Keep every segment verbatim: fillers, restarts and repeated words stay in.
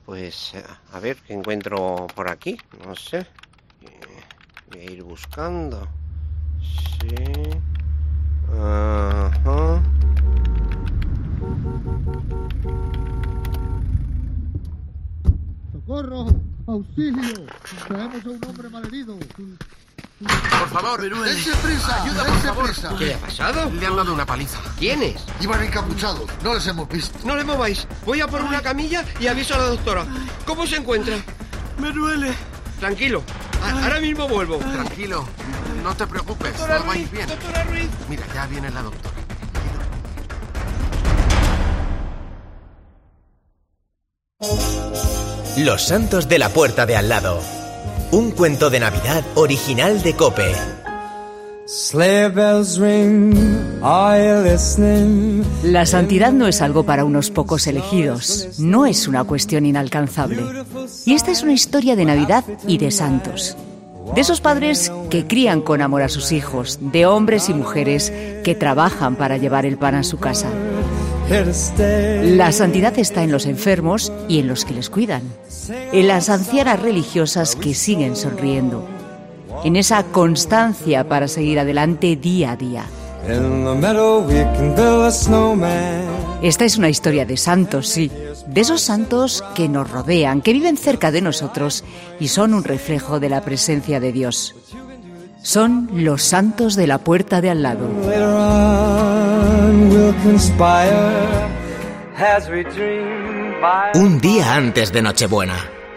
pues a ver qué encuentro por aquí. No sé. Voy a ir buscando. Sí. Ajá. ¡Socorro! ¡Auxilio! Traemos a un hombre malherido. Por favor, Meruel. ¡Dense prisa! ¡Ayuda, dense por favor! prisa! ¿Qué le ha pasado? Le han dado una paliza. ¿Quiénes? Iban encapuchados, no les hemos visto. No le mováis. Voy a por una camilla y aviso a la doctora. ¿Cómo se encuentra? Me duele. Tranquilo. A- ahora mismo vuelvo. Tranquilo, no te preocupes, Doctora todo va a ir Ruiz, bien. doctora Ruiz. Mira, ya viene la doctora. Los santos de la puerta de al lado. Un cuento de Navidad original de COPE. Sleigh bells ring, are you listening? La santidad no es algo para unos pocos elegidos, no es una cuestión inalcanzable. Y esta es una historia de Navidad y de santos. De esos padres que crían con amor a sus hijos, de hombres y mujeres que trabajan para llevar el pan a su casa. La santidad está en los enfermos y en los que les cuidan, en las ancianas religiosas que siguen sonriendo, en esa constancia para seguir adelante día a día. Esta es una historia de santos, sí, de esos santos que nos rodean, que viven cerca de nosotros y son un reflejo de la presencia de Dios. Son los santos de la puerta de al lado. Un día antes de Nochebuena.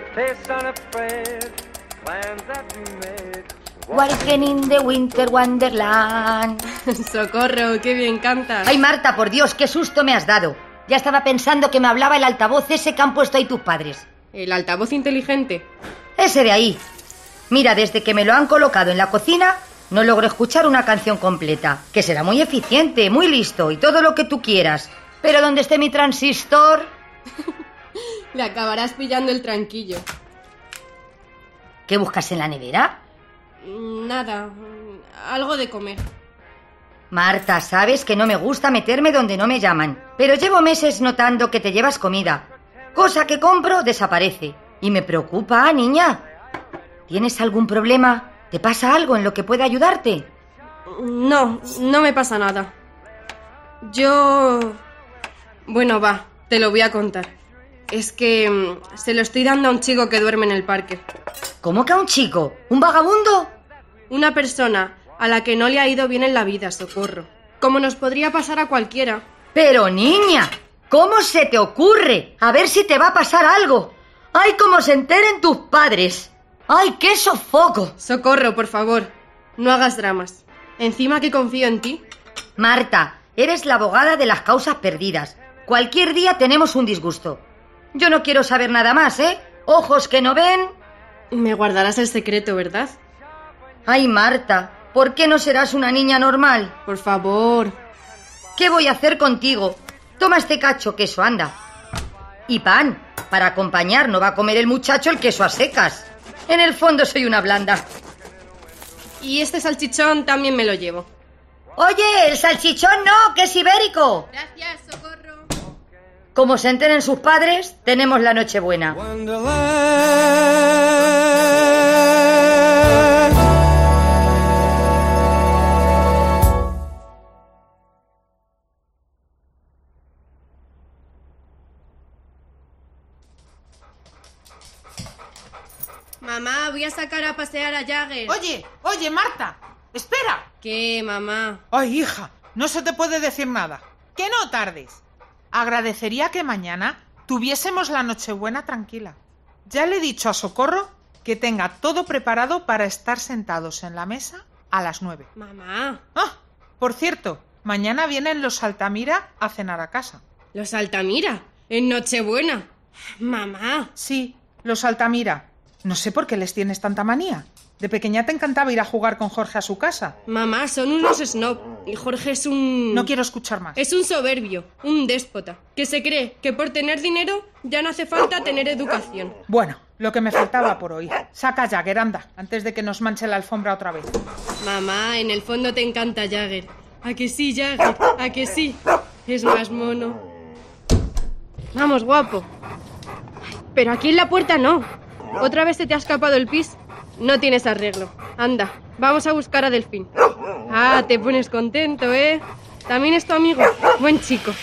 Walking in the winter wonderland. Socorro, qué bien cantas. Ay, Marta, por Dios, qué susto me has dado. Ya estaba pensando que me hablaba el altavoz ese que han puesto ahí tus padres. ¿El altavoz inteligente? Ese de ahí. Mira, desde que me lo han colocado en la cocina, no logro escuchar una canción completa. Que será muy eficiente, muy listo y todo lo que tú quieras. Pero ¿dónde esté mi transistor? Le acabarás pillando el tranquillo. ¿Qué buscas en la nevera? Nada, algo de comer. Marta, sabes que no me gusta meterme donde no me llaman, pero llevo meses notando que te llevas comida. Cosa que compro desaparece. Y me preocupa, niña. ¿Tienes algún problema? ¿Te pasa algo en lo que pueda ayudarte? No, no me pasa nada. Yo... Bueno, va, te lo voy a contar. Es que mmm, se lo estoy dando a un chico que duerme en el parque. ¿Cómo que a un chico? ¿Un vagabundo? Una persona a la que no le ha ido bien en la vida, Socorro. Como nos podría pasar a cualquiera. Pero, niña, ¿cómo se te ocurre? A ver si te va a pasar algo. ¡Ay, cómo se enteren tus padres! ¡Ay, qué sofoco! Socorro, por favor, no hagas dramas. Encima que confío en ti. Marta, eres la abogada de las causas perdidas. Cualquier día tenemos un disgusto. Yo no quiero saber nada más, ¿eh? Ojos que no ven. Me guardarás el secreto, ¿verdad? Ay, Marta, ¿por qué no serás una niña normal? Por favor. ¿Qué voy a hacer contigo? Toma este cacho, queso, anda. Y pan, para acompañar, no va a comer el muchacho el queso a secas. En el fondo soy una blanda. Y este salchichón también me lo llevo. Oye, el salchichón no, que es ibérico. Gracias, Socorro. Como se enteren sus padres, tenemos la Nochebuena. Mamá, voy a sacar a pasear a Jagger. Oye, oye, Marta, espera. ¿Qué, mamá? Ay, hija, no se te puede decir nada. Que no tardes. Agradecería que mañana tuviésemos la Nochebuena tranquila. Ya le he dicho a Socorro que tenga todo preparado para estar sentados en la mesa a las nueve. Mamá. Ah, por cierto, mañana vienen los Altamira a cenar a casa. ¿Los Altamira? ¿En Nochebuena? Mamá. Sí, los Altamira. No sé por qué les tienes tanta manía. De pequeña te encantaba ir a jugar con Jorge a su casa. Mamá, son unos snob. Y Jorge es un... No quiero escuchar más. Es un soberbio, un déspota, que se cree que por tener dinero ya no hace falta tener educación. Bueno, lo que me faltaba por hoy. Saca a Jagger, anda, antes de que nos manche la alfombra otra vez. Mamá, en el fondo te encanta Jagger. ¿A que sí, Jagger? ¿A que sí? Es más mono. Vamos, guapo. Pero aquí en la puerta no. ¿Otra vez se te ha escapado el pis? No tienes arreglo. Anda, vamos a buscar a Delfín. Ah, te pones contento, ¿eh? También es tu amigo. Buen chico.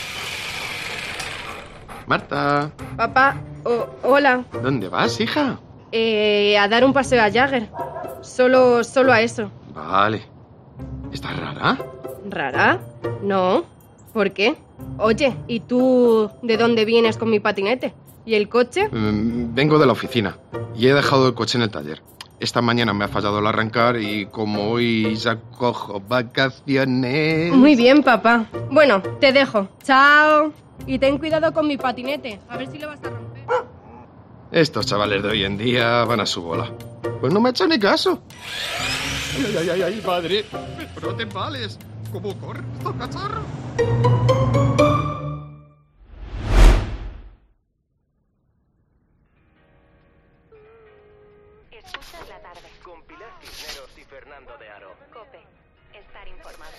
Marta. Papá, oh, hola. ¿Dónde vas, hija? Eh, a dar un paseo a Jagger. Solo, solo a eso. Vale. ¿Estás rara? ¿Rara? No. ¿Por qué? Oye, ¿y tú de dónde vienes con mi patinete? ¿Y el coche? Mm, vengo de la oficina y he dejado el coche en el taller. Esta mañana me ha fallado el arrancar y como hoy ya cojo vacaciones... Muy bien, papá. Bueno, te dejo. Chao. Y ten cuidado con mi patinete. A ver si lo vas a romper. Estos chavales de hoy en día van a su bola. Pues no me ha hecho ni caso. Ay, ay, ay, ay, padre. Pero no te vales. ¿Cómo corre estos cacharros? Escuchas la tarde. Con Pilar Cisneros y Fernando de Aro. COPE. Estar informado.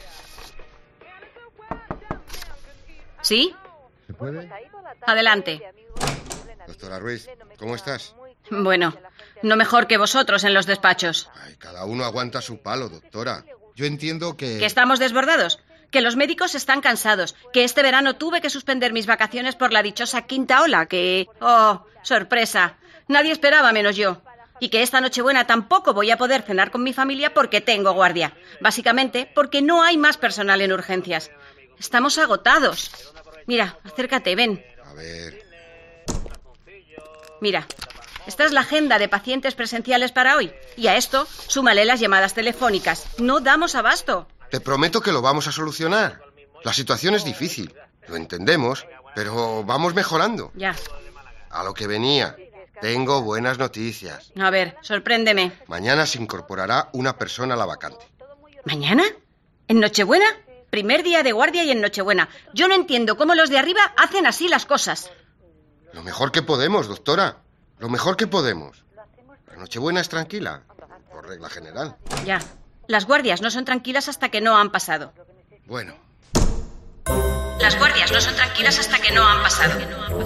¿Sí? ¿Se puede? Adelante. Doctora Ruiz, ¿cómo estás? Bueno, no mejor que vosotros en los despachos. Ay, cada uno aguanta su palo, doctora. Yo entiendo que... ¿Que estamos desbordados? Que los médicos están cansados. Que este verano tuve que suspender mis vacaciones por la dichosa quinta ola. Que... ¡Oh, sorpresa! Nadie esperaba menos yo. Y que esta Nochebuena tampoco voy a poder cenar con mi familia porque tengo guardia. Básicamente porque no hay más personal en urgencias. Estamos agotados. Mira, acércate, ven. A ver... Mira, esta es la agenda de pacientes presenciales para hoy. Y a esto, súmale las llamadas telefónicas. No damos abasto. Te prometo que lo vamos a solucionar. La situación es difícil, lo entendemos, pero vamos mejorando. Ya. A lo que venía. Tengo buenas noticias. A ver, sorpréndeme. Mañana se incorporará una persona a la vacante. ¿Mañana? ¿En Nochebuena? Primer día de guardia y en Nochebuena. Yo no entiendo cómo los de arriba hacen así las cosas. Lo mejor que podemos, doctora. Lo mejor que podemos. La Nochebuena es tranquila, por regla general. Ya. Las guardias no son tranquilas hasta que no han pasado. Bueno. Las guardias no son tranquilas hasta que no han pasado.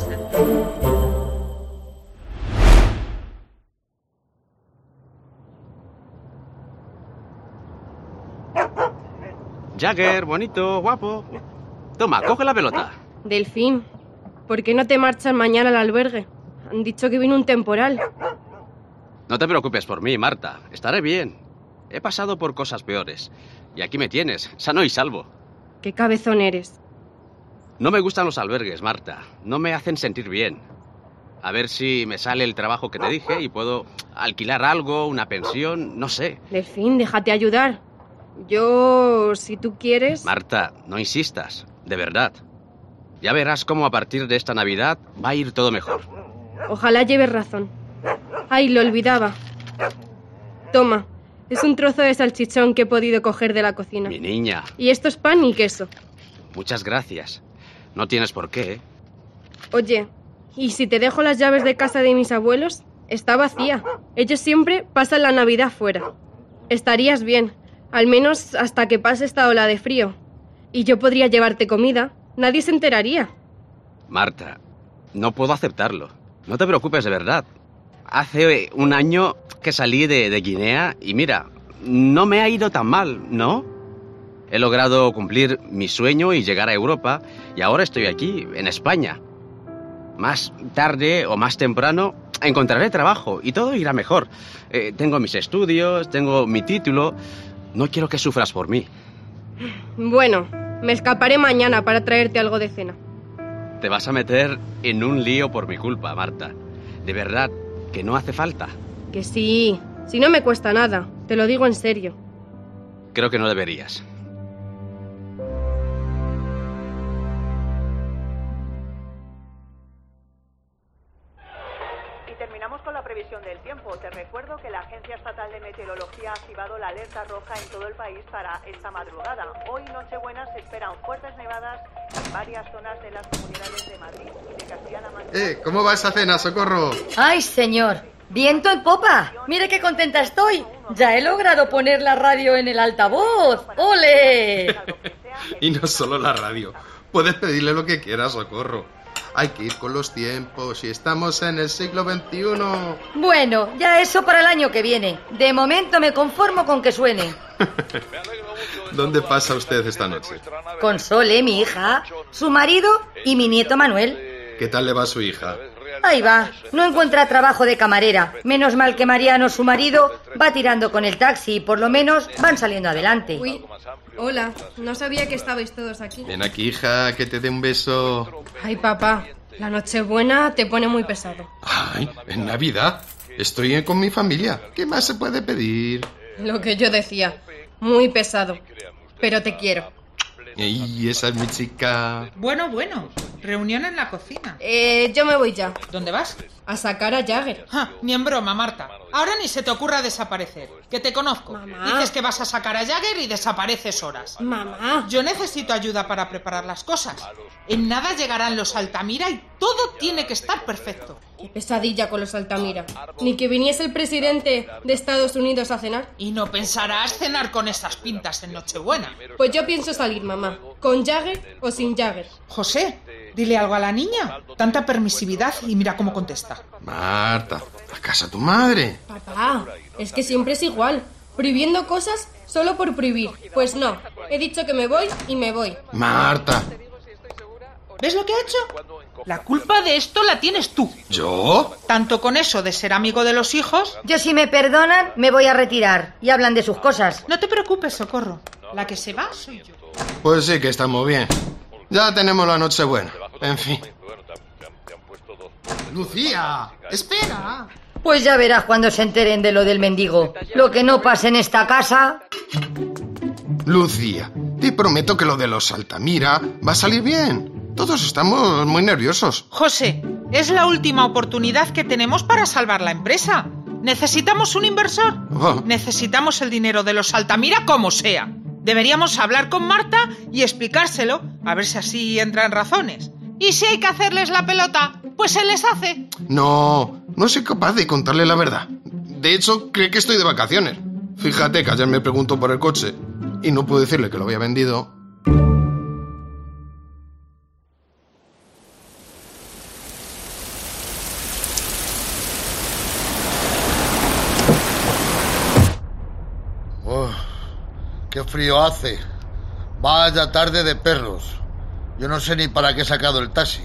Jagger, bonito, guapo. Toma, coge la pelota. Delfín, ¿por qué no te marchas mañana al albergue? Han dicho que viene un temporal. No te preocupes por mí, Marta. Estaré bien. He pasado por cosas peores. Y aquí me tienes, sano y salvo. Qué cabezón eres. No me gustan los albergues, Marta. No me hacen sentir bien. A ver si me sale el trabajo que te dije y puedo alquilar algo, una pensión, no sé. Delfín, déjate ayudar. Yo, si tú quieres... Marta, no insistas, de verdad. Ya verás cómo a partir de esta Navidad va a ir todo mejor. Ojalá lleves razón. Ay, lo olvidaba. Toma, es un trozo de salchichón que he podido coger de la cocina. Mi niña. Y esto es pan y queso. Muchas gracias. No tienes por qué, ¿eh? Oye, ¿y si te dejo las llaves de casa de mis abuelos? Está vacía. Ellos siempre pasan la Navidad fuera. Estarías bien, al menos hasta que pase esta ola de frío. Y yo podría llevarte comida. Nadie se enteraría. Marta, no puedo aceptarlo. No te preocupes, de verdad. Hace un año que salí de, de Guinea y mira, no me ha ido tan mal, ¿no? He logrado cumplir mi sueño y llegar a Europa y ahora estoy aquí, en España. Más tarde o más temprano encontraré trabajo y todo irá mejor. Eh, tengo mis estudios, tengo mi título. No quiero que sufras por mí. Bueno, me escaparé mañana para traerte algo de cena. Te vas a meter en un lío por mi culpa, Marta. De verdad, que no hace falta. Que sí, si no me cuesta nada, te lo digo en serio. Creo que no deberías. Previsión del tiempo. Te recuerdo que la Agencia Estatal de Meteorología ha activado la alerta roja en todo el país para esta madrugada. Hoy, Nochebuena, se esperan fuertes nevadas en varias zonas de las comunidades de Madrid y de Castilla-La Mancha. Eh, ¿cómo va esa cena, Socorro? ¡Ay, señor! ¡Viento en popa! ¡Mire qué contenta estoy! ¡Ya he logrado poner la radio en el altavoz! ¡Ole! Y no solo la radio. Puedes pedirle lo que quieras, Socorro. Hay que ir con los tiempos y estamos en el siglo veintiuno. Bueno, ya eso para el año que viene. De momento me conformo con que suene. ¿Dónde pasa usted esta noche? Con Sole, mi hija, su marido y mi nieto Manuel. ¿Qué tal le va a su hija? Ahí va, no encuentra trabajo de camarera. Menos mal que Mariano, su marido, va tirando con el taxi y por lo menos van saliendo adelante. Uy, hola, no sabía que estabais todos aquí. Ven aquí, hija, que te dé un beso. Ay, papá, la Nochebuena te pone muy pesado. Ay, en Navidad estoy con mi familia. ¿Qué más se puede pedir? Lo que yo decía, muy pesado. Pero te quiero. Y esa es mi chica. Bueno, bueno. Reunión en la cocina. Eh, yo me voy ya. ¿Dónde vas? A sacar a Jagger. Ja, ni en broma, Marta. Ahora ni se te ocurra desaparecer. Que te conozco. Mamá. Dices que vas a sacar a Jagger y desapareces horas. Mamá. Yo necesito ayuda para preparar las cosas. En nada llegarán los Altamira y todo tiene que estar perfecto. Qué pesadilla con los Altamira. Ni que viniese el presidente de Estados Unidos a cenar. Y no pensarás cenar con estas pintas en Nochebuena. Pues yo pienso salir, mamá. ¿Con Jagger o sin Jagger? José, dile algo a la niña. Tanta permisividad y mira cómo contesta. Marta, a casa tu madre. Papá, es que siempre es igual. Prohibiendo cosas solo por prohibir. Pues no, he dicho que me voy y me voy. Marta. ¿Ves lo que ha hecho? La culpa de esto la tienes tú. ¿Yo? Tanto con eso de ser amigo de los hijos... Yo, si me perdonan, me voy a retirar y hablan de sus cosas. No te preocupes, Socorro. La que se va soy yo. Pues sí que estamos bien. Ya tenemos la Nochebuena. En fin. Lucía, espera. Pues ya verás cuando se enteren de lo del mendigo. Lo que no pase en esta casa... Lucía, te prometo que lo de los Altamira va a salir bien. Todos estamos muy nerviosos. José, es la última oportunidad que tenemos para salvar la empresa. ¿Necesitamos un inversor? Oh. Necesitamos el dinero de los Altamira como sea. Deberíamos hablar con Marta y explicárselo, a ver si así entra en razones. Y si hay que hacerles la pelota, pues se les hace. No, no soy capaz de contarle la verdad. De hecho, cree que estoy de vacaciones. Fíjate que ayer me preguntó por el coche y no puedo decirle que lo había vendido. Oh, qué frío hace. Vaya tarde de perros. Yo no sé ni para qué he sacado el taxi.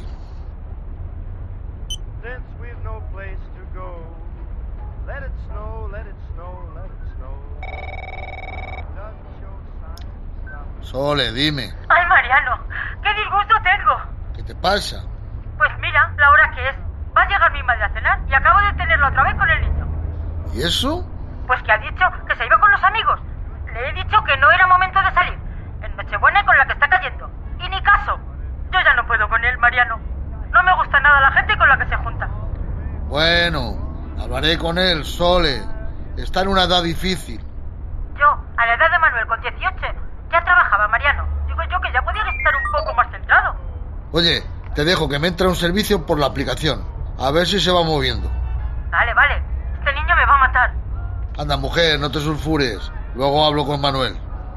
Sole, dime. Ay, Mariano, qué disgusto tengo. ¿Qué te pasa? Pues mira, la hora que es. Va a llegar mi madre a cenar y acabo de tenerlo otra vez con el niño. ¿Y eso? Pues que ha dicho que se iba con los amigos. Le he dicho que no era momento de salir. En Nochebuena con la que está cayendo. Y ni caso. Yo ya no puedo con él, Mariano. No me gusta nada la gente con la que se junta. Bueno, hablaré con él, Sole. Está en una edad difícil. Yo, a la edad de Manuel, con dieciocho, ya trabajaba, Mariano. Digo yo que ya podía estar un poco más centrado. Oye, te dejo que me entra un servicio por la aplicación. A ver si se va moviendo. Vale, vale. Este niño me va a matar. Anda, mujer, no te sulfures. Luego hablo con Manuel.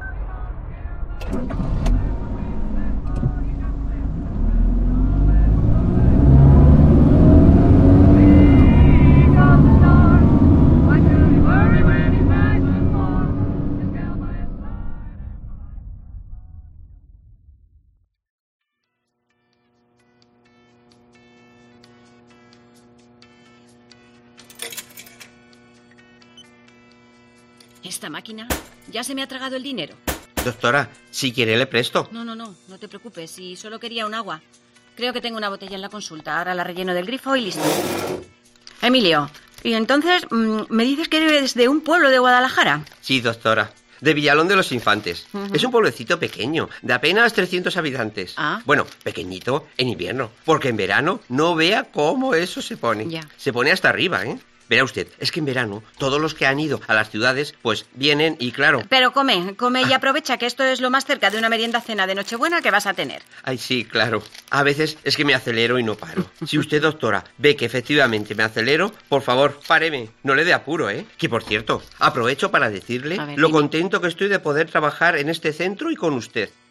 Esta máquina ya se me ha tragado el dinero. Doctora, si quiere le presto. No, no, no, no te preocupes. Si solo quería un agua. Creo que tengo una botella en la consulta. Ahora la relleno del grifo y listo. Emilio, y entonces, ¿me dices que eres de un pueblo de Guadalajara? Sí, doctora. De Villalón de los Infantes. Uh-huh. Es un pueblecito pequeño, de apenas trescientos habitantes. Ah. Bueno, pequeñito en invierno, porque en verano no vea cómo eso se pone. Ya. Se pone hasta arriba, ¿eh? Verá usted, es que en verano todos los que han ido a las ciudades, pues vienen y claro... Pero come, come y aprovecha que esto es lo más cerca de una merienda cena de Nochebuena que vas a tener. Ay, sí, claro. A veces es que me acelero y no paro. Si usted, doctora, ve que efectivamente me acelero, por favor, páreme. No le dé apuro, ¿eh? Que, por cierto, aprovecho para decirle A ver, lo dime. contento que estoy de poder trabajar en este centro y con usted.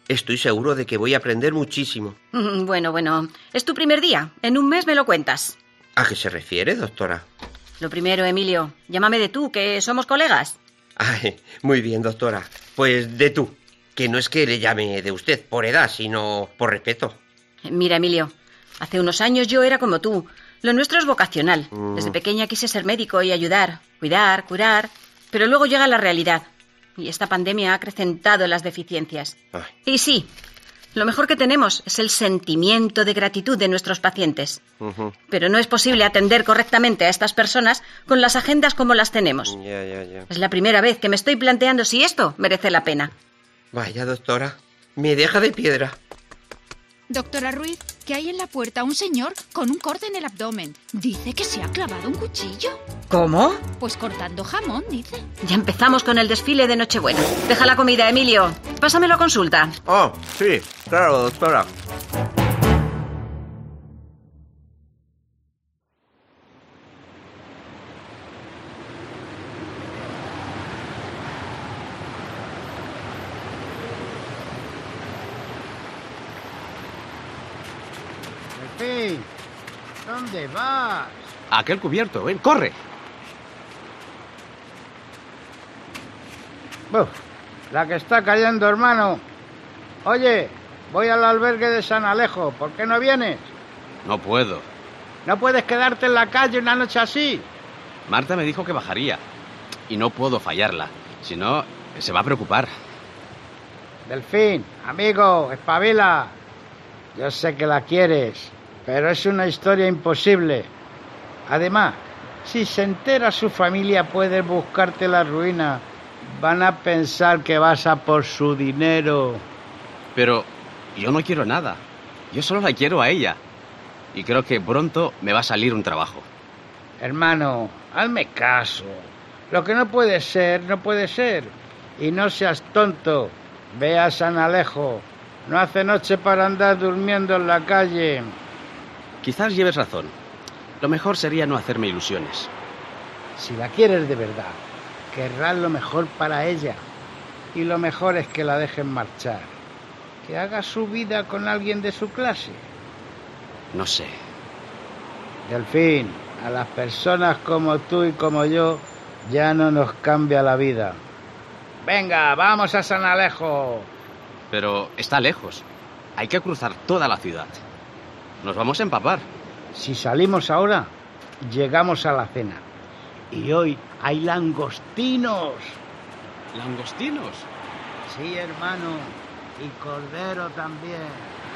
Estoy seguro de que voy a aprender muchísimo. Bueno, bueno, es tu primer día. En un mes me lo cuentas. ¿A qué se refiere, doctora? Lo primero, Emilio, llámame de tú, que somos colegas. Ay, muy bien, doctora. Pues de tú, que no es que le llame de usted por edad, sino por respeto. Mira, Emilio, hace unos años yo era como tú. Lo nuestro es vocacional. Mm. Desde pequeña quise ser médico y ayudar, cuidar, curar. Pero luego llega la realidad. Y esta pandemia ha acrecentado las deficiencias. Ay. Y sí, lo mejor que tenemos es el sentimiento de gratitud de nuestros pacientes. Uh-huh. Pero no es posible atender correctamente a estas personas con las agendas como las tenemos. Ya, ya, ya. Es la primera vez que me estoy planteando si esto merece la pena. Vaya, doctora, me deja de piedra. Doctora Ruiz, que hay en la puerta un señor con un corte en el abdomen. Dice que se ha clavado un cuchillo. ¿Cómo? Pues cortando jamón, dice. Ya empezamos con el desfile de Nochebuena. Deja la comida, Emilio. Pásamelo a consulta. Oh, sí, claro, doctora. Delfín, ¿dónde vas? A aquel cubierto, ven, corre. Buf, la que está cayendo, hermano. Oye, voy al albergue de San Alejo. ¿Por qué no vienes? No puedo. No puedes quedarte en la calle una noche así. Marta me dijo que bajaría. Y no puedo fallarla. Si no, se va a preocupar. Delfín, amigo, espabila. Yo sé que la quieres, pero es una historia imposible. Además, si se entera su familia, puedes buscarte la ruina. Van a pensar que vas a por su dinero. Pero yo no quiero nada. Yo solo la quiero a ella. Y creo que pronto me va a salir un trabajo. Hermano, hazme caso. Lo que no puede ser, no puede ser. Y no seas tonto. Ve a San Alejo. No hace noche para andar durmiendo en la calle. Quizás lleves razón. Lo mejor sería no hacerme ilusiones. Si la quieres de verdad, querrás lo mejor para ella. Y lo mejor es que la dejen marchar. Que haga su vida con alguien de su clase. No sé. Delfín, a las personas como tú y como yo ya no nos cambia la vida. Venga, vamos a San Alejo. Pero está lejos. Hay que cruzar toda la ciudad. Nos vamos a empapar. Si salimos ahora, llegamos a la cena. Y hoy hay langostinos. ¿Langostinos? Sí, hermano. Y cordero también.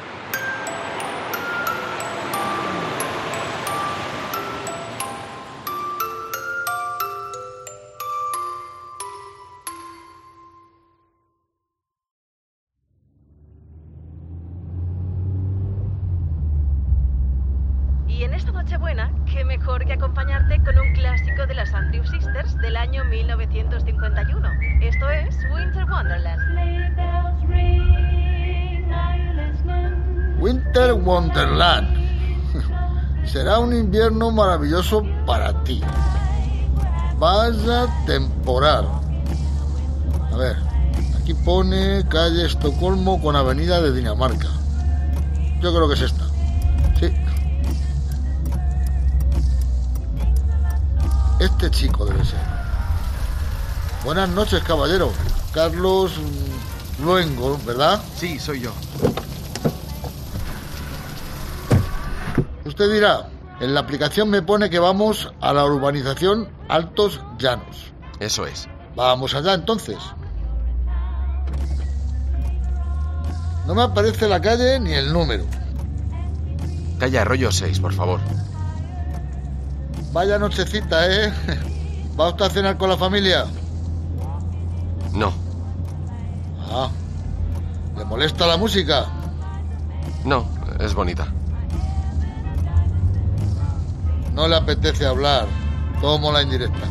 Y en esta Nochebuena, qué mejor que acompañarte con un clásico de las Andrew Sisters del año mil novecientos cincuenta y uno. Esto es Winter Wonderland. Winter Wonderland. Será un invierno maravilloso para ti. Vaya temporal. A ver, aquí pone calle Estocolmo con avenida de Dinamarca. Yo creo que es esta. Sí. Este chico debe ser. Buenas noches, caballero. Carlos Luengo, ¿verdad? Sí, soy yo. Usted dirá, en la aplicación me pone que vamos a la urbanización Altos Llanos. Eso es. Vamos allá entonces. No me aparece la calle ni el número. Calle Arroyo seis, por favor. Vaya nochecita, ¿eh? ¿Va usted a cenar con la familia? No. Ah. ¿Le molesta la música? No, es bonita. No le apetece hablar. Tomo la indirecta.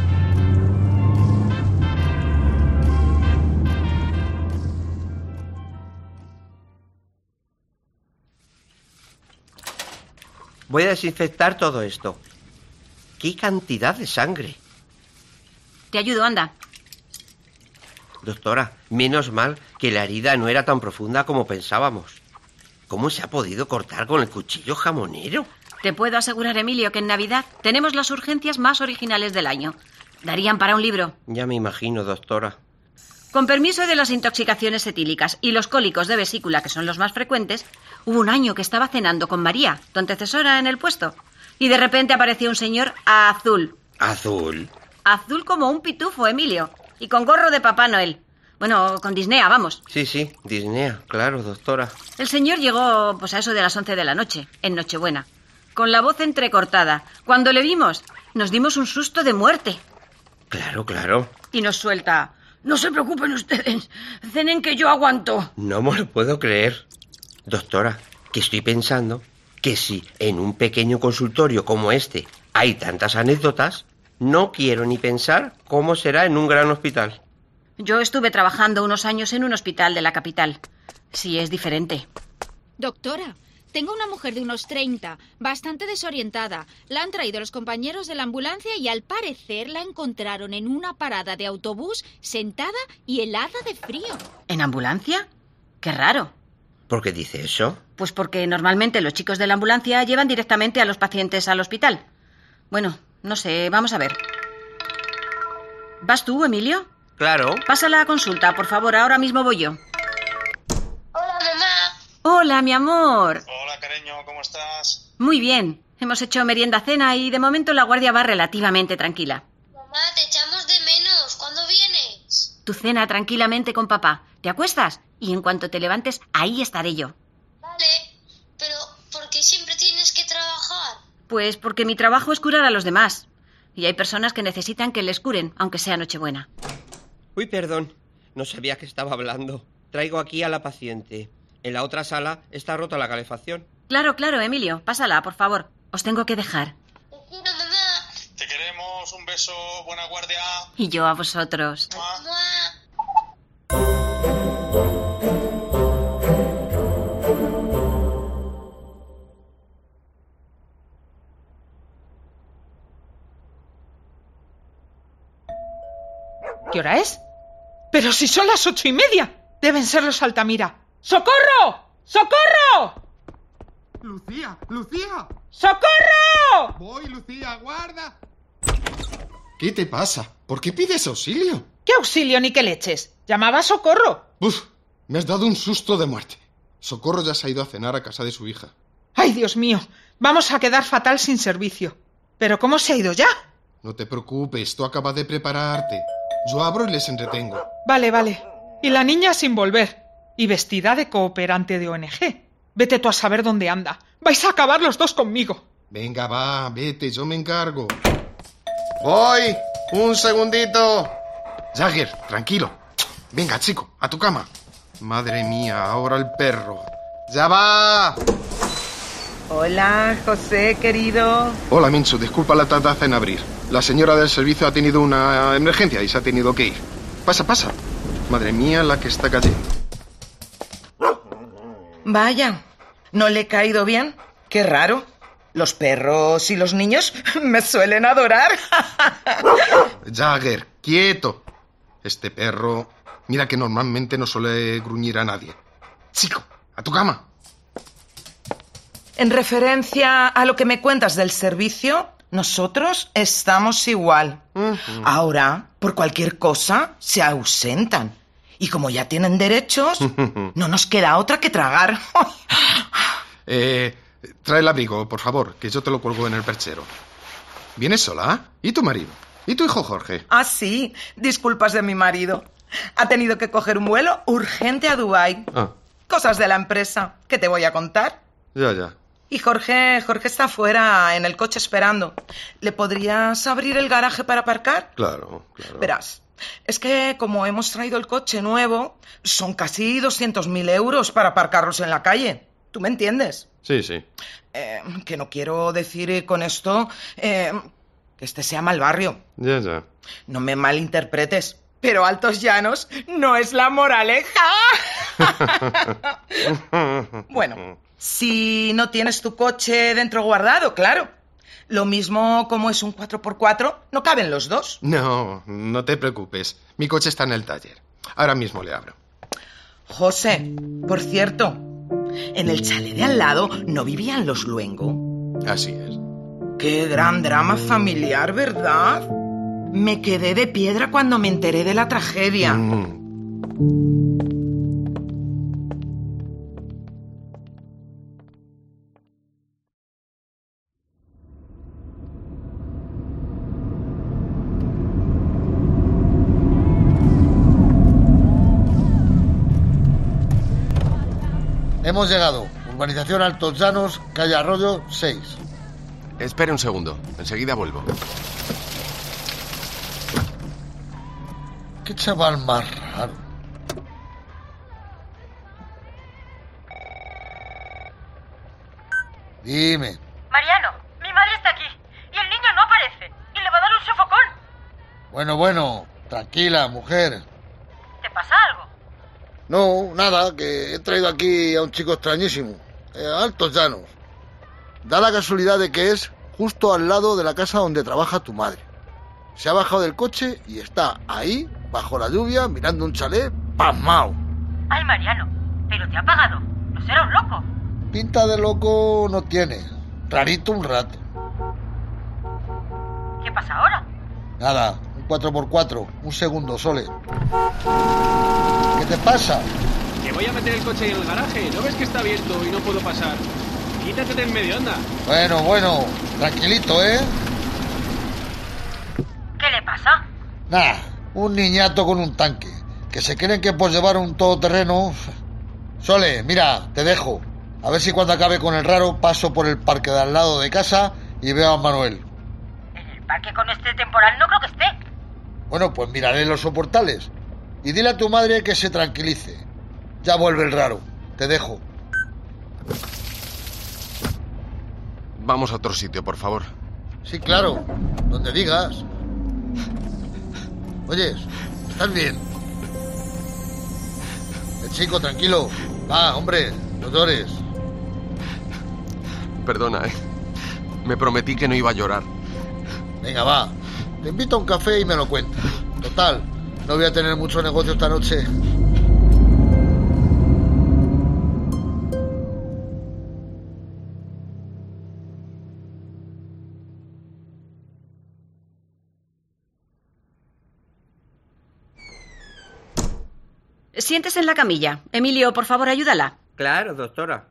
Voy a desinfectar todo esto. ¡Qué cantidad de sangre! Te ayudo, anda. Doctora, menos mal que la herida no era tan profunda como pensábamos. ¿Cómo se ha podido cortar con el cuchillo jamonero? Te puedo asegurar, Emilio, que en Navidad tenemos las urgencias más originales del año. Darían para un libro. Ya me imagino, doctora. Con permiso de las intoxicaciones etílicas y los cólicos de vesícula, que son los más frecuentes, hubo un año que estaba cenando con María, tu antecesora en el puesto, y de repente apareció un señor azul. ¿Azul? Azul como un pitufo, Emilio, y con gorro de Papá Noel. Bueno, con Disnea, vamos. Sí, sí, Disnea, claro, doctora. El señor llegó, pues a eso de las once de la noche, en Nochebuena, con la voz entrecortada. Cuando le vimos, nos dimos un susto de muerte. Claro, claro. Y nos suelta: no se preocupen ustedes, cenen que yo aguanto. No me lo puedo creer. Doctora, que estoy pensando que si en un pequeño consultorio como este hay tantas anécdotas, no quiero ni pensar cómo será en un gran hospital. Yo estuve trabajando unos años en un hospital de la capital. Sí, es diferente. Doctora, tengo una mujer de unos treinta, bastante desorientada. La han traído los compañeros de la ambulancia y al parecer la encontraron en una parada de autobús, sentada y helada de frío. ¿En ambulancia? Qué raro. ¿Por qué dice eso? Pues porque normalmente los chicos de la ambulancia llevan directamente a los pacientes al hospital. Bueno, no sé, vamos a ver. ¿Vas tú, Emilio? Claro. Pasa la consulta, por favor, ahora mismo voy yo. Hola, mamá. Hola, mi amor. Hola, cariño, ¿cómo estás? Muy bien. Hemos hecho merienda-cena y de momento la guardia va relativamente tranquila. Mamá, te echamos de menos. ¿Cuándo vienes? Tu cena tranquilamente con papá. ¿Te acuestas? Y en cuanto te levantes, ahí estaré yo. Vale, pero ¿por qué siempre tienes que trabajar? Pues porque mi trabajo es curar a los demás. Y hay personas que necesitan que les curen, aunque sea Nochebuena. Uy, perdón. No sabía que estaba hablando. Traigo aquí a la paciente. En la otra sala está rota la calefacción. Claro, claro, Emilio. Pásala, por favor. Os tengo que dejar. Te quiero, mamá. Te queremos. Un beso. Buena guardia. Y yo a vosotros. Mamá. ¿Qué hora es? Pero si son las ocho y media. Deben ser los Altamira. ¡Socorro! ¡Socorro! Lucía, Lucía. ¡Socorro! Voy, Lucía, guarda. ¿Qué te pasa? ¿Por qué pides auxilio? ¿Qué auxilio ni qué leches? Llamaba a Socorro. Uf, me has dado un susto de muerte. Socorro ya se ha ido a cenar a casa de su hija. Ay, Dios mío. Vamos a quedar fatal sin servicio. ¿Pero cómo se ha ido ya? No te preocupes, tú acabas de prepararte. Yo abro y les entretengo. Vale, vale. Y la niña sin volver. Y vestida de cooperante de O N G. Vete tú a saber dónde anda. Vais a acabar los dos conmigo. Venga, va, vete, yo me encargo. Voy, un segundito. Jagger, tranquilo. Venga, chico, a tu cama. Madre mía, ahora el perro. ¡Ya va! Hola, José, querido. Hola, Minchu, disculpa la tardanza en abrir. La señora del servicio ha tenido una emergencia y se ha tenido que ir. Pasa, pasa. Madre mía, la que está cayendo. Vaya, ¿no le he caído bien? Qué raro. Los perros y los niños me suelen adorar. Jagger, quieto. Este perro, mira que normalmente no suele gruñir a nadie. Chico, a tu cama. En referencia a lo que me cuentas del servicio, nosotros estamos igual. Uh-huh. Ahora, por cualquier cosa, se ausentan. Y como ya tienen derechos, no nos queda otra que tragar. eh, trae el abrigo, por favor, que yo te lo cuelgo en el perchero. ¿Vienes sola? ¿Y tu marido? ¿Y tu hijo Jorge? Ah, sí. Disculpas de mi marido. Ha tenido que coger un vuelo urgente a Dubái. Ah. Cosas de la empresa. ¿Qué te voy a contar? Ya, ya. Y Jorge, Jorge está afuera, en el coche esperando. ¿Le podrías abrir el garaje para aparcar? Claro, claro. Verás, es que como hemos traído el coche nuevo, son casi doscientos mil euros para aparcarlos en la calle. ¿Tú me entiendes? Sí, sí. Eh, que no quiero decir con esto eh, que este sea mal barrio. Ya, ya. No me malinterpretes, pero Altos Llanos no es la moraleja. Bueno, si no tienes tu coche dentro guardado, claro. Lo mismo como es un cuatro por cuatro, no caben los dos. No, no te preocupes. Mi coche está en el taller. Ahora mismo le abro. José, por cierto, en el chalet de al lado no vivían los Luengo. Así es. Qué gran drama familiar, ¿verdad? Me quedé de piedra cuando me enteré de la tragedia. Mm. Hemos llegado. Urbanización Altos Llanos, calle Arroyo seis. Espere un segundo. Enseguida vuelvo. Qué chaval más raro. Dime. Mariano, mi madre está aquí y el niño no aparece y le va a dar un sofocón. Bueno, bueno. Tranquila, mujer. ¿Te pasa algo? No, nada, que he traído aquí a un chico extrañísimo. Eh, Altos Llanos. Da la casualidad de que es justo al lado de la casa donde trabaja tu madre. Se ha bajado del coche y está ahí, bajo la lluvia, mirando un chalet pasmao. Ay, Mariano, pero te ha pagado. ¿No será un loco? Pinta de loco no tiene. Rarito un rato. ¿Qué pasa ahora? Nada, un cuatro por cuatro. Un segundo, Sole. ¿Qué te pasa? Que voy a meter el coche en el garaje. ¿No ves que está abierto y no puedo pasar? Quítate del medio, anda. Bueno, bueno. Tranquilito, ¿eh? ¿Qué le pasa? Nah, un niñato con un tanque. Que se creen que por llevar un todoterreno... Sole, mira, te dejo. A ver si cuando acabe con el raro paso por el parque de al lado de casa y veo a Manuel. En el parque con este temporal no creo que esté. Bueno, pues miraré los soportales. Y dile a tu madre que se tranquilice. Ya vuelve el raro. Te dejo. Vamos a otro sitio, por favor. Sí, claro. Donde digas. Oyes, ¿estás bien? El chico, tranquilo. Va, hombre, no llores. Perdona, ¿eh? Me prometí que no iba a llorar. Venga, va. Te invito a un café y me lo cuentas. Total, no voy a tener mucho negocio esta noche. Siéntese en la camilla. Emilio, por favor, ayúdala. Claro, doctora.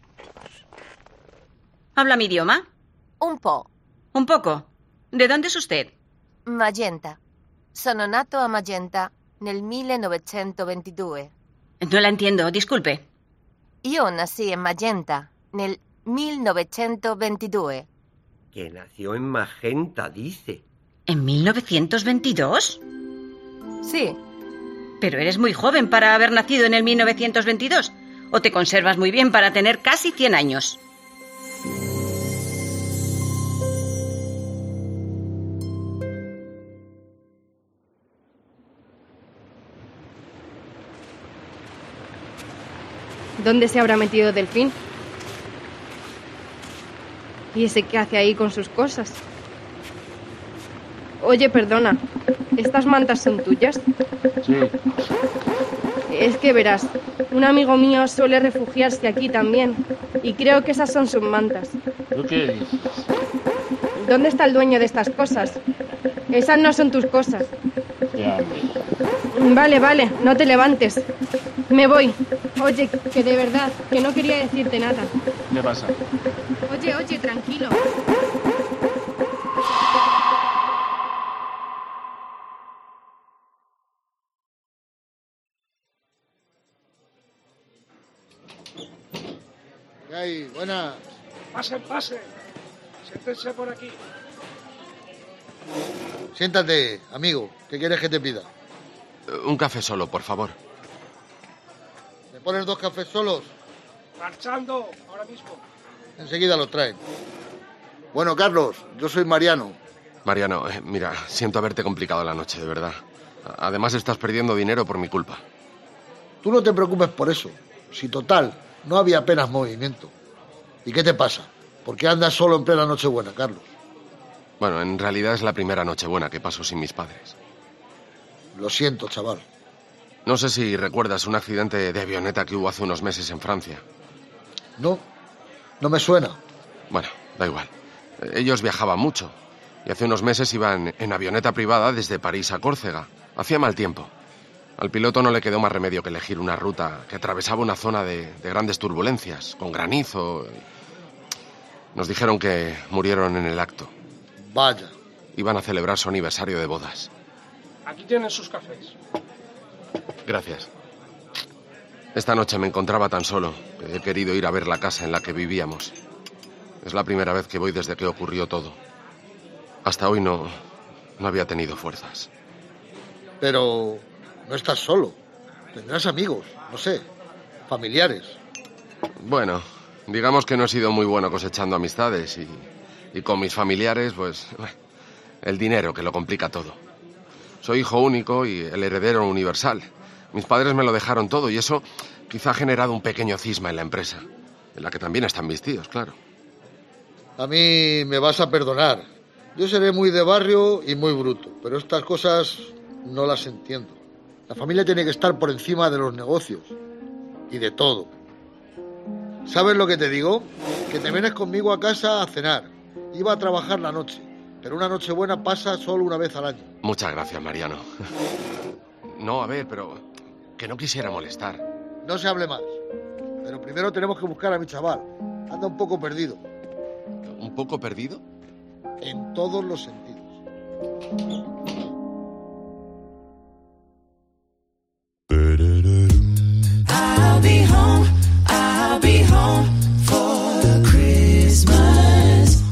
¿Habla mi idioma? Un po'. Un poco. ¿De dónde es usted? Magenta. Sono nato a Magenta nel millenovecentoventidue. No la entiendo, disculpe. Io nací en Magenta nel millenovecentoventidue. Que nació en Magenta, dice. ¿En mil novecientos veintidós? Sí. Pero eres muy joven para haber nacido en el mil novecientos veintidós. O te conservas muy bien para tener casi cien años. ¿Dónde se habrá metido Delfín? ¿Y ese qué hace ahí con sus cosas? Oye, perdona, ¿estas mantas son tuyas? Sí. Es que verás, un amigo mío suele refugiarse aquí también, y creo que esas son sus mantas. ¿Lo qué dices? ¿Dónde está el dueño de estas cosas? Esas no son tus cosas. Ya, Vale, vale, no te levantes. Me voy. Oye, que de verdad, que no quería decirte nada. ¿Qué pasa? Oye, oye, tranquilo. ¿Qué hay? Buenas. Pasen, pasen. Siéntense por aquí. Siéntate, amigo. ¿Qué quieres que te pida? Un café solo, por favor. ¿Me pones dos cafés solos? Marchando, ahora mismo. Enseguida los traen. Bueno, Carlos, yo soy Mariano. Mariano, eh, mira, siento haberte complicado la noche, de verdad. Además, estás perdiendo dinero por mi culpa. Tú no te preocupes por eso. Si total, no había apenas movimiento. ¿Y qué te pasa? ¿Por qué andas solo en plena Nochebuena, Carlos? Bueno, en realidad es la primera Nochebuena que paso sin mis padres. Lo siento, chaval. No sé si recuerdas un accidente de avioneta que hubo hace unos meses en Francia. No, no me suena. Bueno, da igual. Ellos viajaban mucho y hace unos meses iban en avioneta privada desde París a Córcega. Hacía mal tiempo. Al piloto no le quedó más remedio que elegir una ruta que atravesaba una zona de, de grandes turbulencias, con granizo. Nos dijeron que murieron en el acto. Vaya. Iban a celebrar su aniversario de bodas. Aquí tienen sus cafés. Gracias. Esta noche me encontraba tan solo que he querido ir a ver la casa en la que vivíamos. Es la primera vez que voy desde que ocurrió todo. Hasta hoy no, no había tenido fuerzas. Pero no estás solo. Tendrás amigos, no sé, familiares. Bueno, digamos que no he sido muy bueno cosechando amistades y, y con mis familiares, pues, el dinero que lo complica todo. Soy hijo único y el heredero universal. Mis padres me lo dejaron todo y eso quizá ha generado un pequeño cisma en la empresa, en la que también están mis tíos, claro. A mí me vas a perdonar. Yo seré muy de barrio y muy bruto, pero estas cosas no las entiendo. La familia tiene que estar por encima de los negocios y de todo. ¿Sabes lo que te digo? Que te vienes conmigo a casa a cenar. Iba a trabajar la noche, pero una noche buena pasa solo una vez al año. Muchas gracias, Mariano. No, a ver, pero que no quisiera molestar. No se hable más. Pero primero tenemos que buscar a mi chaval. Anda un poco perdido. ¿Un poco perdido? En todos los sentidos. I'll be home, I'll be home for Christmas.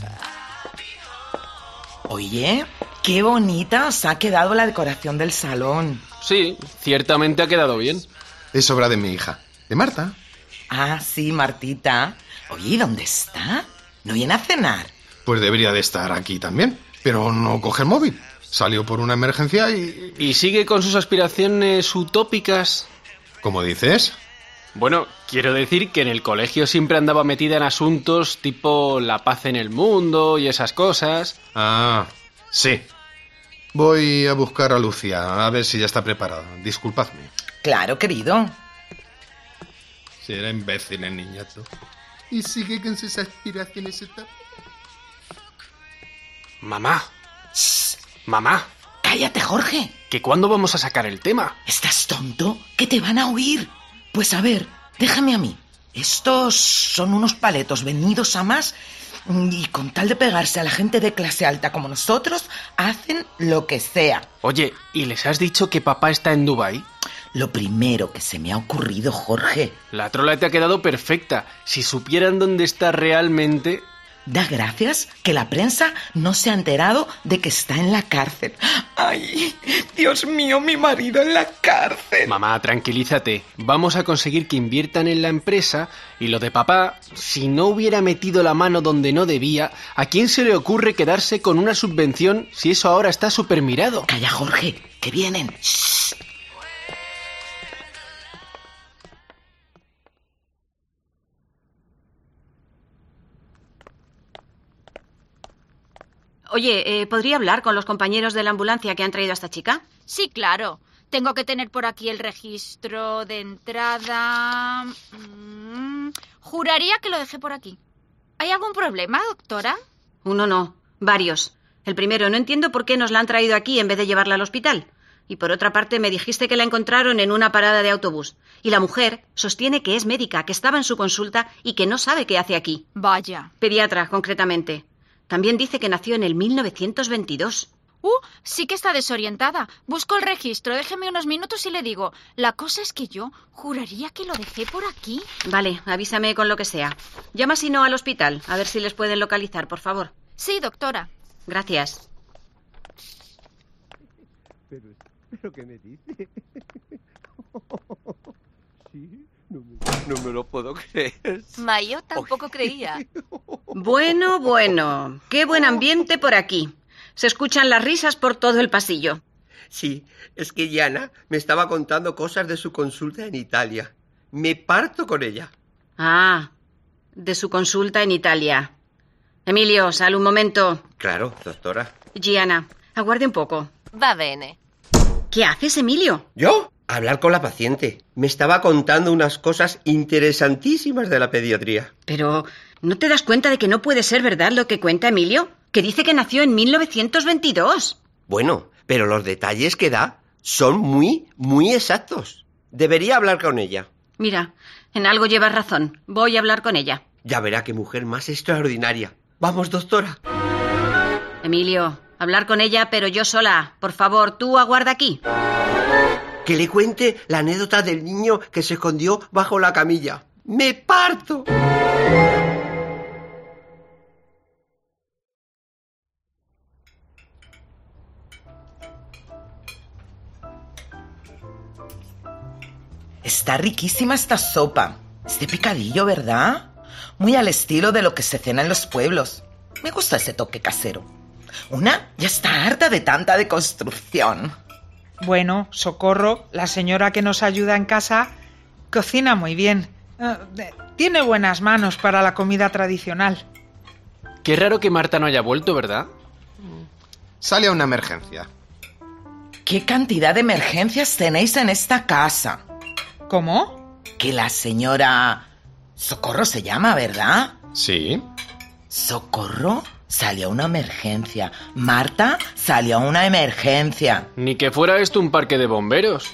Oye, qué bonita os ha quedado la decoración del salón. Sí, ciertamente ha quedado bien. Es obra de mi hija, de Marta. Ah, sí, Martita. Oye, ¿y dónde está? ¿No viene a cenar? Pues debería de estar aquí también, pero no coge el móvil. Salió por una emergencia y... ¿Y sigue con sus aspiraciones utópicas? ¿Cómo dices? Bueno, quiero decir que en el colegio siempre andaba metida en asuntos tipo la paz en el mundo y esas cosas. Ah, sí. Voy a buscar a Lucia, a ver si ya está preparada. Disculpadme. Claro, querido. Será imbécil el niñato. Y sigue con sus aspiraciones utópicas. Mamá. Shh. Mamá. Cállate, Jorge. ¿Que cuándo vamos a sacar el tema? ¿Estás tonto? Que te van a oír. Pues a ver, déjame a mí. Estos son unos paletos venidos a más y con tal de pegarse a la gente de clase alta como nosotros, hacen lo que sea. Oye, ¿y les has dicho que papá está en Dubái? Lo primero que se me ha ocurrido, Jorge. La trola te ha quedado perfecta. Si supieran dónde está realmente... Da gracias que la prensa no se ha enterado de que está en la cárcel. ¡Ay, Dios mío, mi marido en la cárcel! Mamá, tranquilízate. Vamos a conseguir que inviertan en la empresa y lo de papá, si no hubiera metido la mano donde no debía, ¿a quién se le ocurre quedarse con una subvención si eso ahora está súper mirado? Calla, Jorge, que vienen. Shh. Oye, eh, ¿podría hablar con los compañeros de la ambulancia que han traído a esta chica? Sí, claro. Tengo que tener por aquí el registro de entrada. Mm, juraría que lo dejé por aquí. ¿Hay algún problema, doctora? Uno no, varios. El primero, no entiendo por qué nos la han traído aquí en vez de llevarla al hospital. Y por otra parte, me dijiste que la encontraron en una parada de autobús. Y la mujer sostiene que es médica, que estaba en su consulta y que no sabe qué hace aquí. Vaya. Pediatra, concretamente. También dice que nació en el mil novecientos veintidós. Uh, sí que está desorientada. Busco el registro, déjeme unos minutos y le digo. La cosa es que yo juraría que lo dejé por aquí. Vale, avísame con lo que sea. Llama si no al hospital, a ver si les pueden localizar, por favor. Sí, doctora. Gracias. Pero, ¿pero qué me dice? ¿Sí? No me, no me lo puedo creer. Mayo tampoco creía. Bueno, bueno. Qué buen ambiente por aquí. Se escuchan las risas por todo el pasillo. Sí, es que Yana me estaba contando cosas de su consulta en Italia. Me parto con ella. Ah, de su consulta en Italia. Emilio, sal un momento. Claro, doctora. Gianna, aguarde un poco. Va bene. ¿Qué haces, Emilio? ¿Yo? Hablar con la paciente. Me estaba contando unas cosas interesantísimas de la pediatría. Pero, ¿no te das cuenta de que no puede ser verdad lo que cuenta Emilio? Que dice que nació en mil novecientos veintidós. Bueno, pero los detalles que da son muy, muy exactos. Debería hablar con ella. Mira, en algo llevas razón. Voy a hablar con ella. Ya verá qué mujer más extraordinaria. Vamos, doctora. Emilio, hablar con ella, pero yo sola. Por favor, tú aguarda aquí. Que le cuente la anécdota del niño que se escondió bajo la camilla. ¡Me parto! Está riquísima esta sopa. Es de picadillo, ¿verdad? Muy al estilo de lo que se cena en los pueblos. Me gusta ese toque casero. Una ya está harta de tanta deconstrucción. Bueno, Socorro, la señora que nos ayuda en casa, cocina muy bien. Uh, tiene buenas manos para la comida tradicional. Qué raro que Marta no haya vuelto, ¿verdad? Sale a una emergencia. ¿Qué cantidad de emergencias tenéis en esta casa? ¿Cómo? Que la señora... Socorro se llama, ¿verdad? Sí. Socorro salió a una emergencia. Marta salió a una emergencia. Ni que fuera esto un parque de bomberos.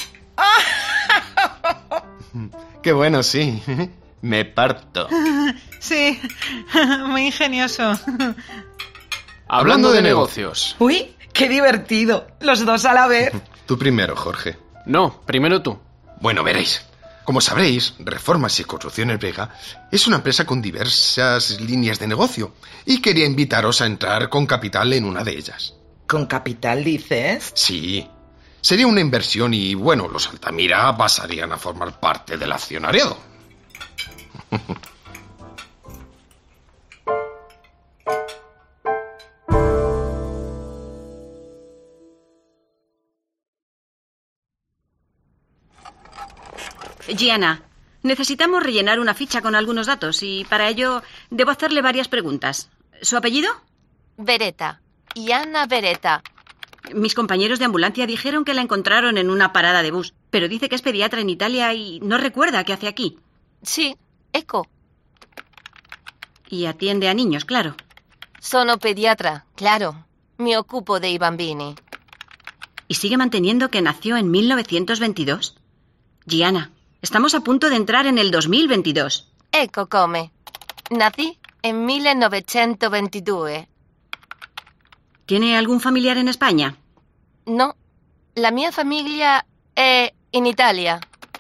Qué bueno, sí. Me parto. Sí, muy ingenioso. Hablando, Hablando de, de negocios. Uy, qué divertido. Los dos a la vez. Tú primero, Jorge. No, primero tú. Bueno, veréis. Como sabréis, Reformas y Construcciones Vega es una empresa con diversas líneas de negocio y quería invitaros a entrar con capital en una de ellas. ¿Con capital dices? Sí. Sería una inversión y, bueno, los Altamira pasarían a formar parte del accionariado. Gianna, necesitamos rellenar una ficha con algunos datos y para ello debo hacerle varias preguntas. ¿Su apellido? Beretta. Gianna Beretta. Mis compañeros de ambulancia dijeron que la encontraron en una parada de bus, pero dice que es pediatra en Italia y no recuerda qué hace aquí. Sí, ecco. Y atiende a niños, claro. Sono pediatra, claro. Me ocupo dei bambini. ¿Y sigue manteniendo que nació en mil novecientos veintidós? Gianna, estamos a punto de entrar en el dos mil veintidós. Ecco come. Nací en millenovecentoventidue. ¿Tiene algún familiar en España? No, la mia famiglia è in Italia.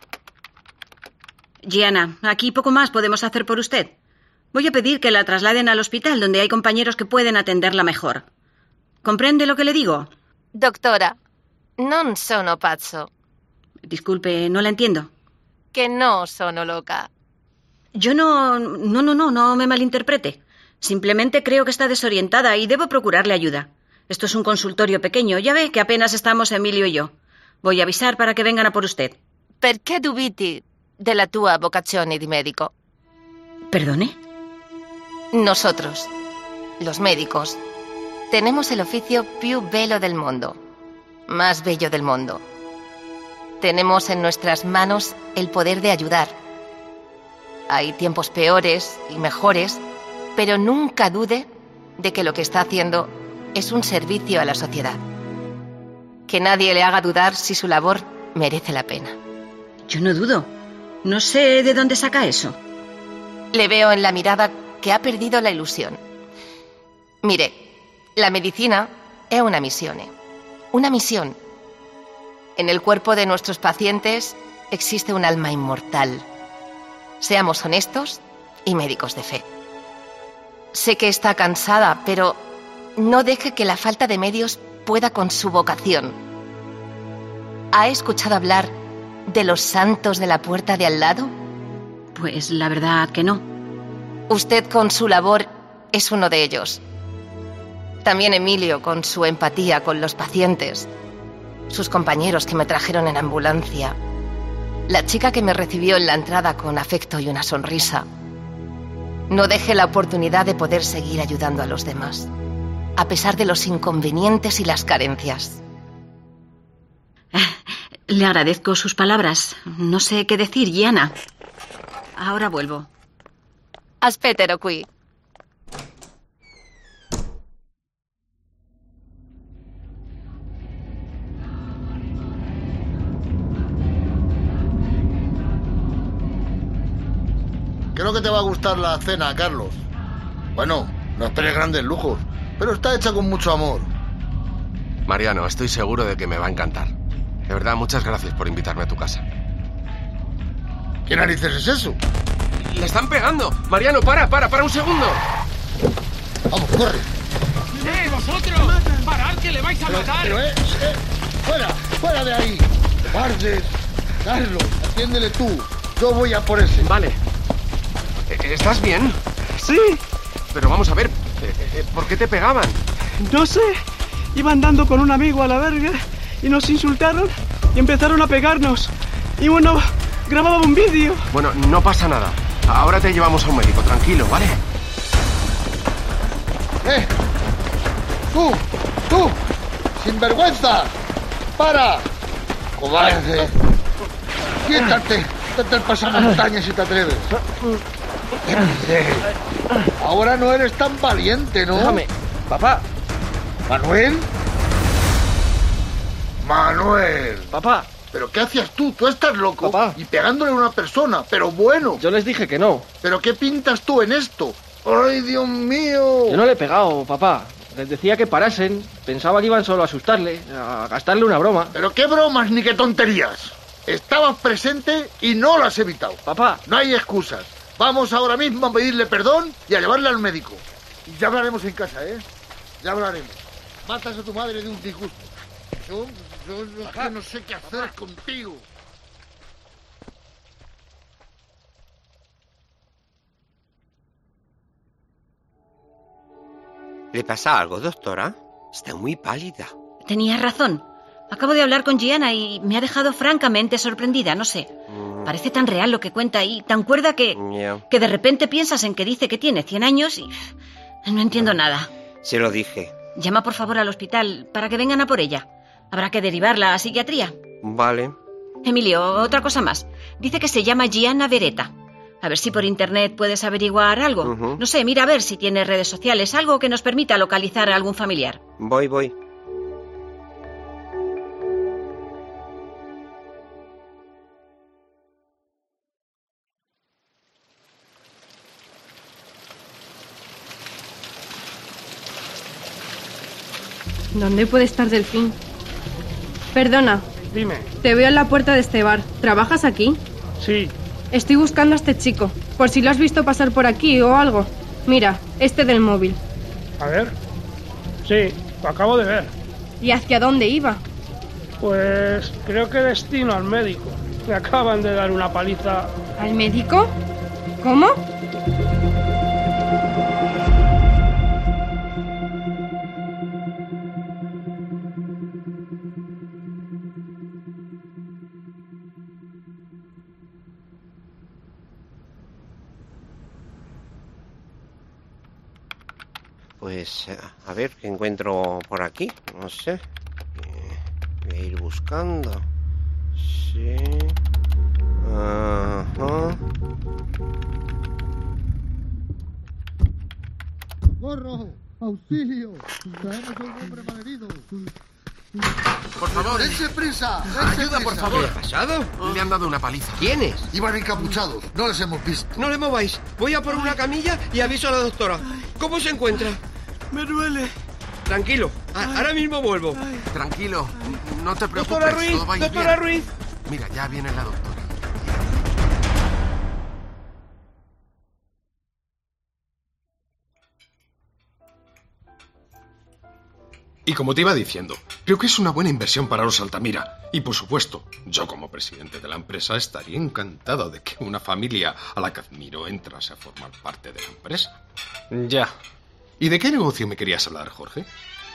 Gianna, aquí poco más podemos hacer por usted. Voy a pedir que la trasladen al hospital donde hay compañeros que pueden atenderla mejor. ¿Comprende lo que le digo? Doctora, non sono pazzo. Disculpe, no la entiendo. Que no sono loca. Yo no... No, no, no, no me malinterprete. Simplemente creo que está desorientada y debo procurarle ayuda. Esto es un consultorio pequeño. Ya ve que apenas estamos Emilio y yo. Voy a avisar para que vengan a por usted. Perché dubiti della tua vocazione di medico? ¿Perdone? Nosotros, los médicos, tenemos el oficio più bello del mundo. Más bello del mundo. Tenemos en nuestras manos el poder de ayudar. Hay tiempos peores y mejores, pero nunca dude de que lo que está haciendo es un servicio a la sociedad. Que nadie le haga dudar si su labor merece la pena. Yo no dudo. No sé de dónde saca eso. Le veo en la mirada que ha perdido la ilusión. Mire, la medicina es una misione. Una misión. En el cuerpo de nuestros pacientes existe un alma inmortal. Seamos honestos y médicos de fe. Sé que está cansada, pero no deje que la falta de medios pueda con su vocación. ¿Ha escuchado hablar de los santos de la puerta de al lado? Pues la verdad que no. Usted con su labor es uno de ellos. También Emilio con su empatía con los pacientes. Sus compañeros que me trajeron en ambulancia. La chica que me recibió en la entrada con afecto y una sonrisa. No deje la oportunidad de poder seguir ayudando a los demás, a pesar de los inconvenientes y las carencias. Le agradezco sus palabras. No sé qué decir, Gianna. Ahora vuelvo. Aspetero qui. Creo que te va a gustar la cena, Carlos. Bueno, no esperes grandes lujos, pero está hecha con mucho amor. Mariano, estoy seguro de que me va a encantar. De verdad, muchas gracias por invitarme a tu casa. ¿Qué narices es eso? ¡Le están pegando! Mariano, para, para, para un segundo. Vamos, corre. ¡Eh, vosotros! ¡Parad, que le vais a Pero, matar! pero, eh, eh, ¡fuera! ¡Fuera de ahí! ¡Guardes! Carlos, atiéndele tú. Yo voy a por ese. Vale. ¿Estás bien? Sí. Pero vamos a ver, ¿por qué te pegaban? No sé. Iba andando con un amigo a la verga y nos insultaron y empezaron a pegarnos. Y bueno, grababa un vídeo. Bueno, no pasa nada. Ahora te llevamos a un médico, tranquilo, ¿vale? ¡Eh! ¡Tú! ¡Tú! ¡Sinvergüenza! ¡Para! ¡Cobarde! ¡Quítate! ¡Quítate el pasamontañas si te atreves! Ahora no eres tan valiente, ¿no? Déjame. Papá. ¿Manuel? ¡Manuel! Papá. ¿Pero qué hacías tú? Tú estás loco. Papá. Y pegándole a una persona, pero bueno. Yo les dije que no. ¿Pero qué pintas tú en esto? ¡Ay, Dios mío! Yo no le he pegado, papá. Les decía que parasen. Pensaba que iban solo a asustarle, a gastarle una broma. ¿Pero qué bromas ni qué tonterías? Estabas presente y no lo has evitado. Papá. No hay excusas. Vamos ahora mismo a pedirle perdón y a llevarle al médico. Y ya hablaremos en casa, ¿eh? Ya hablaremos. Matas a tu madre de un disgusto. Yo, yo, yo Papá. no sé qué hacer Papá. contigo. ¿Le pasa algo, doctora? Está muy pálida. Tenías razón. Acabo de hablar con Gianna y me ha dejado francamente sorprendida, no sé. Mm, Parece tan real lo que cuenta y tan cuerda que, ya. que de repente piensas en que dice que tiene cien años y no entiendo nada. Se lo dije. Llama por favor al hospital para que vengan a por ella. Habrá que derivarla a psiquiatría. Vale. Emilio, otra cosa más. Dice que se llama Gianna Beretta. A ver si por internet puedes averiguar algo. Ujú. No sé, mira a ver si tiene redes sociales, algo que nos permita localizar a algún familiar. Voy, voy. ¿Dónde puede estar Delfín? Perdona, Dime. te veo en la puerta de este bar. ¿Trabajas aquí? Sí. Estoy buscando a este chico, por si lo has visto pasar por aquí o algo. Mira, este del móvil. A ver. Sí, lo acabo de ver. ¿Y hacia dónde iba? Pues creo que destino al médico. Me acaban de dar una paliza. ¿Al médico? ¿Cómo? Pues a ver qué encuentro por aquí. No sé. Eh, Voy a ir buscando. Sí. Ajá. ¡Corro! ¡Auxilio! ¡Traemos a un hombre malherido! Por favor. ¡Dense prisa! dense Ayuda, por prisa! favor. ¿Qué ha pasado? Le han dado una paliza. ¿Quiénes? Iban encapuchados, no les hemos visto. No le mováis. Voy a por una camilla y aviso a la doctora. ¿Cómo se encuentra? Me duele. Tranquilo. A- ahora mismo vuelvo. Tranquilo, no te preocupes. Doctora Ruiz, todo va a ir doctora bien. Ruiz. Mira, ya viene la doctora. Y como te iba diciendo, creo que es una buena inversión para los Altamira. Y por supuesto, yo como presidente de la empresa estaría encantado de que una familia a la que admiro entrase a formar parte de la empresa. Ya. ¿Y de qué negocio me querías hablar, Jorge?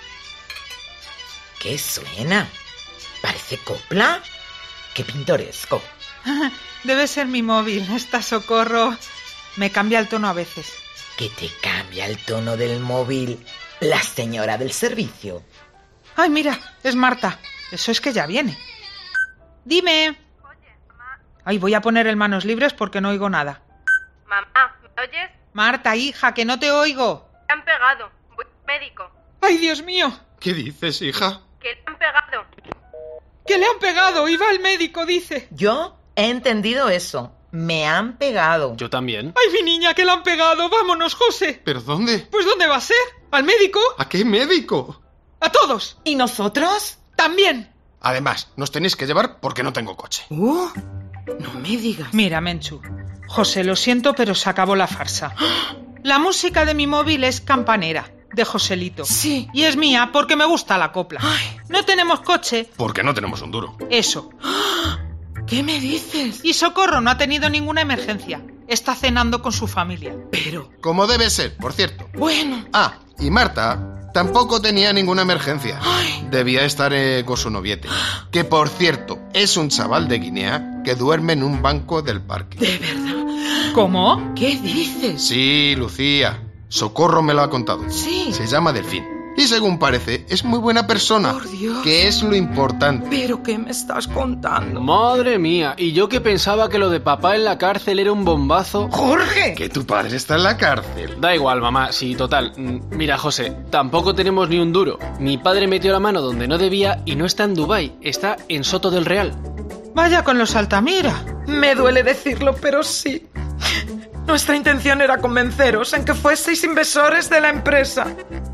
¿Qué suena? ¿Parece copla? ¡Qué pintoresco! Debe ser mi móvil. Está Socorro. Me cambia el tono a veces. ¿Que te cambia el tono del móvil la señora del servicio? Ay, mira, es Marta. Eso es que ya viene. Dime. Ay, voy a poner el manos libres porque no oigo nada. Mamá, ¿me oyes? Marta, hija, que no te oigo. Le han pegado. Voy al médico. Ay, Dios mío. ¿Qué dices, hija? Que le han pegado. Que le han pegado. Iba al médico, dice. Yo he entendido eso. Me han pegado. Yo también. Ay, mi niña, que le han pegado. Vámonos, José. ¿Pero dónde? Pues ¿dónde va a ser? ¿Al médico? ¿A qué médico? A todos. ¿Y nosotros? También. Además, nos tenéis que llevar porque no tengo coche. Uh, no me digas. Mira, Menchu. José, lo siento, pero se acabó la farsa. La música de mi móvil es Campanera, de Joselito. Sí. Y es mía porque me gusta la copla. Ay. No tenemos coche. Porque no tenemos un duro. Eso. ¿Qué me dices? Y Socorro no ha tenido ninguna emergencia. Está cenando con su familia. Pero... Como debe ser, por cierto. Bueno. Ah, y Marta tampoco tenía ninguna emergencia. Ay. Debía estar eh, con su noviete. Que, por cierto, es un chaval de Guinea que duerme en un banco del parque. ¿De verdad? ¿Cómo? ¿Qué dices? Sí, Lucía. Socorro me lo ha contado. Sí. Se llama Delfín. Y según parece, es muy buena persona. Por Dios. Que es lo importante. ¿Pero qué me estás contando? Madre mía, y yo que pensaba que lo de papá en la cárcel era un bombazo. ¡Jorge! Que tu padre está en la cárcel. Da igual, mamá, sí, total. Mira, José, tampoco tenemos ni un duro. Mi padre metió la mano donde no debía y no está en Dubái, está en Soto del Real. Vaya con los Altamira. Me duele decirlo, pero sí. Nuestra intención era convenceros en que fueseis inversores de la empresa.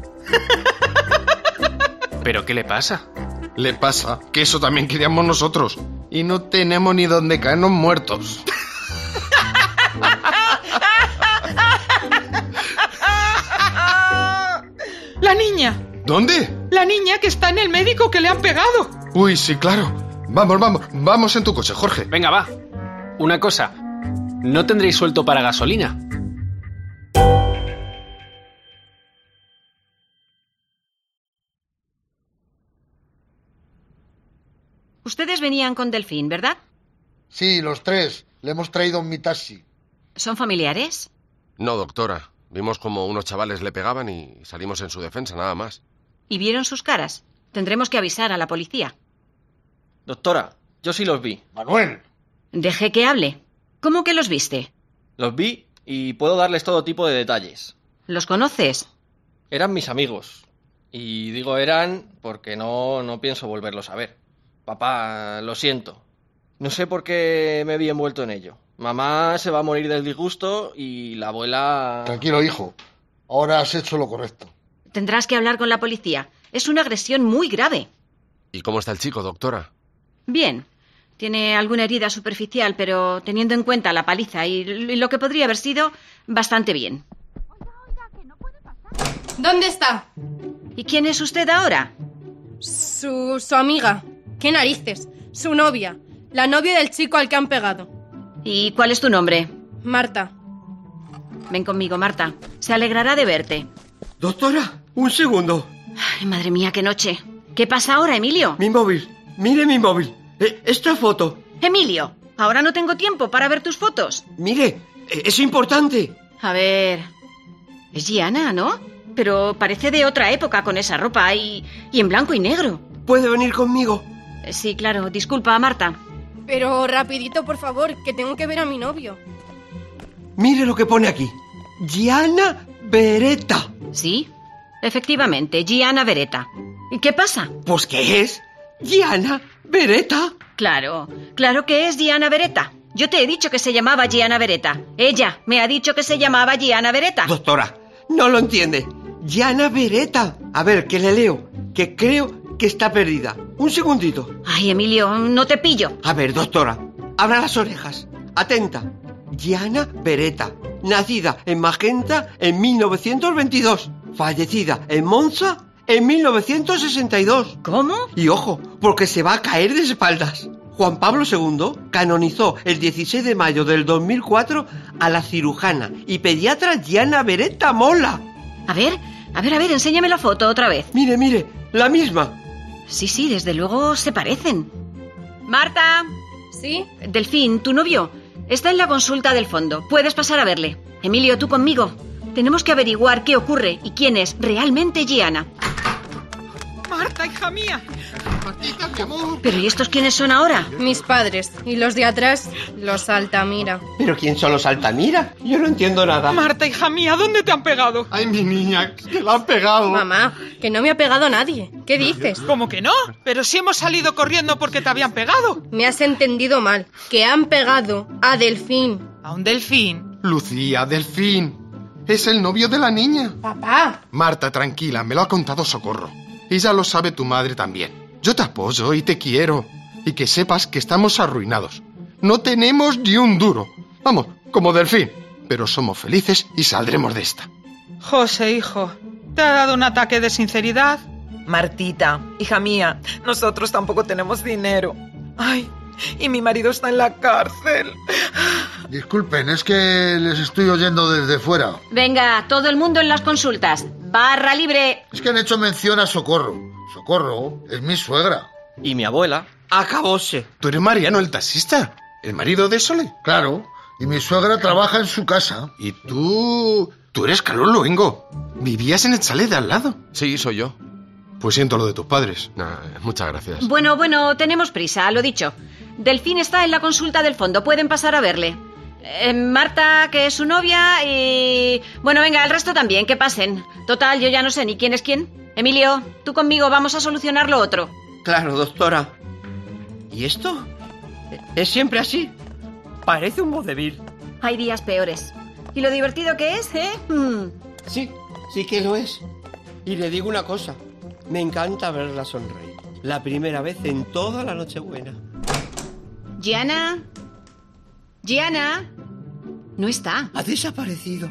¿Pero qué le pasa? Le pasa que eso también queríamos nosotros. Y no tenemos ni dónde caernos muertos. La niña. ¿Dónde? La niña que está en el médico que le han pegado. Uy, sí, claro. Vamos, vamos. Vamos en tu coche, Jorge. Venga, va. Una cosa. ¿No tendréis suelto para gasolina? Ustedes venían con Delfín, ¿verdad? Sí, los tres. Le hemos traído en mi taxi. ¿Son familiares? No, doctora. Vimos como unos chavales le pegaban y salimos en su defensa, nada más. ¿Y vieron sus caras? Tendremos que avisar a la policía. Doctora, yo sí los vi. Manuel. Deje que hable. ¿Cómo que los viste? Los vi y puedo darles todo tipo de detalles. ¿Los conoces? Eran mis amigos. Y digo eran porque no, no pienso volverlos a ver. Papá, lo siento. No sé por qué me vi envuelto en ello. Mamá se va a morir del disgusto y la abuela... Tranquilo, hijo. Ahora has hecho lo correcto. Tendrás que hablar con la policía. Es una agresión muy grave. ¿Y cómo está el chico, doctora? Bien. Tiene alguna herida superficial, pero teniendo en cuenta la paliza y lo que podría haber sido, bastante bien. ¿Dónde está? ¿Y quién es usted ahora? Su, su amiga. ¿Qué narices? Su novia. La novia del chico al que han pegado. ¿Y cuál es tu nombre? Marta. Ven conmigo, Marta. Se alegrará de verte. Doctora, un segundo. Ay, madre mía, qué noche. ¿Qué pasa ahora, Emilio? Mi móvil. Mire mi móvil. Eh, esta foto. Emilio, ahora no tengo tiempo para ver tus fotos. Mire, es importante. A ver... Es Gianna, ¿no? Pero parece de otra época con esa ropa y, y en blanco y negro. ¿Puede venir conmigo? Sí, claro. Disculpa, Marta. Pero rapidito, por favor, que tengo que ver a mi novio. Mire lo que pone aquí. Gianna Beretta. Sí, efectivamente, Gianna Beretta. ¿Y qué pasa? Pues que es Gianna Beretta. Claro, claro que es Gianna Beretta. Yo te he dicho que se llamaba Gianna Beretta. Ella me ha dicho que se llamaba Gianna Beretta. Doctora, no lo entiende. Gianna Beretta. A ver, que le leo. Que creo que está perdida. Un segundito. Ay, Emilio, no te pillo. A ver, doctora, abra las orejas. Atenta. Gianna Beretta. Nacida en Magenta en mil novecientos veintidós. Fallecida en Monza en mil novecientos sesenta y dos. ¿Cómo? Y ojo, porque se va a caer de espaldas. Juan Pablo segundo canonizó el dieciséis de mayo del dos mil cuatro a la cirujana y pediatra Gianna Beretta Mola. A ver, a ver, a ver, enséñame la foto otra vez. Mire, mire, la misma. Sí, sí, desde luego se parecen. Marta. ¿Sí? Delfín, tu novio, está en la consulta del fondo. Puedes pasar a verle. Emilio, tú conmigo. Tenemos que averiguar qué ocurre y quién es realmente Gianna. Marta, hija mía, Martita, mi amor. ¿Pero y estos quiénes son ahora? Mis padres. Y los de atrás, los Altamira. ¿Pero quién son los Altamira? Yo no entiendo nada. Marta, hija mía, ¿dónde te han pegado? Ay, mi niña, que la han pegado. Mamá, que no me ha pegado nadie. ¿Qué dices? ¿Cómo que no? Pero si hemos salido corriendo porque te habían pegado. Me has entendido mal. Que han pegado a Delfín. ¿A un delfín? Lucía, Delfín. Es el novio de la niña. Papá. Marta, tranquila, me lo ha contado Socorro. Y ya lo sabe tu madre también. Yo te apoyo y te quiero. Y que sepas que estamos arruinados. No tenemos ni un duro. Vamos, como Delfín. Pero somos felices y saldremos de esta. José, hijo, ¿te ha dado un ataque de sinceridad? Martita, hija mía, nosotros tampoco tenemos dinero. Ay, y mi marido está en la cárcel. Disculpen, es que les estoy oyendo desde fuera. Venga, todo el mundo en las consultas. Barra libre. Es que han hecho mención a Socorro. Socorro es mi suegra. Y mi abuela. Acabóse. ¿Tú eres Mariano, el taxista? ¿El marido de Sole? Claro, y mi suegra trabaja en su casa. ¿Y tú...? Tú eres Carlos Luengo. ¿Vivías en el chalet de al lado? Sí, soy yo. Pues siento lo de tus padres. Nah, muchas gracias. Bueno, bueno, tenemos prisa, lo dicho. Delfín está en la consulta del fondo, pueden pasar a verle. Eh, Marta, que es su novia, y... Bueno, venga, el resto también, que pasen. Total, yo ya no sé ni quién es quién. Emilio, tú conmigo, vamos a solucionar lo otro. Claro, doctora. ¿Y esto? ¿Es siempre así? Parece un vodevil. Hay días peores. ¿Y lo divertido que es, eh? Hmm. Sí, sí que lo es. Y le digo una cosa. Me encanta verla sonreír. La primera vez en toda la Nochebuena. Gianna. Gianna. No está. Ha desaparecido.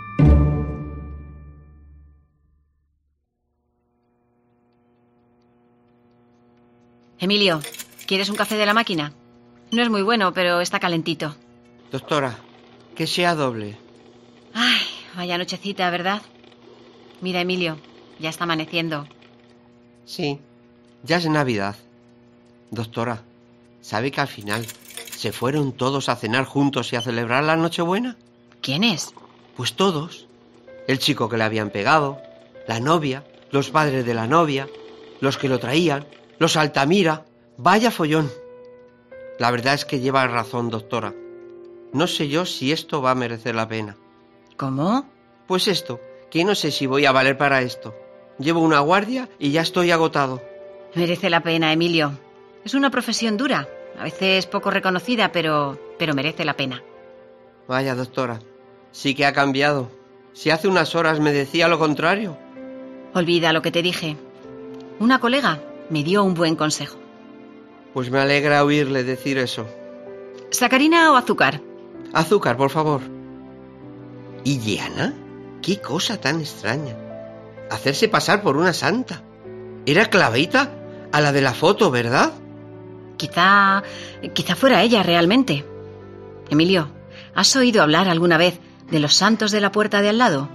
Emilio, ¿quieres un café de la máquina? No es muy bueno, pero está calentito. Doctora, que sea doble. Ay, vaya nochecita, ¿verdad? Mira, Emilio, ya está amaneciendo. Sí, ya es Navidad. Doctora, ¿sabe que al final se fueron todos a cenar juntos y a celebrar la Nochebuena? ¿Quiénes? Pues todos. El chico que le habían pegado, la novia, los padres de la novia, los que lo traían, los Altamira. Vaya follón. La verdad es que lleva razón, doctora. No sé yo si esto va a merecer la pena. ¿Cómo? Pues esto, que no sé si voy a valer para esto. Llevo una guardia y ya estoy agotado. Merece la pena, Emilio. Es una profesión dura, a veces poco reconocida, pero, pero merece la pena. Vaya, doctora, sí que ha cambiado. Si hace unas horas me decía lo contrario. Olvida lo que te dije. Una colega me dio un buen consejo. Pues me alegra oírle decir eso. ¿Sacarina o azúcar? Azúcar, por favor. ¿Y Gianna? Qué cosa tan extraña. Hacerse pasar por una santa. Era Clavita, a la de la foto, ¿verdad? Quizá... quizá fuera ella realmente. Emilio, ¿has oído hablar alguna vez de los santos de la puerta de al lado?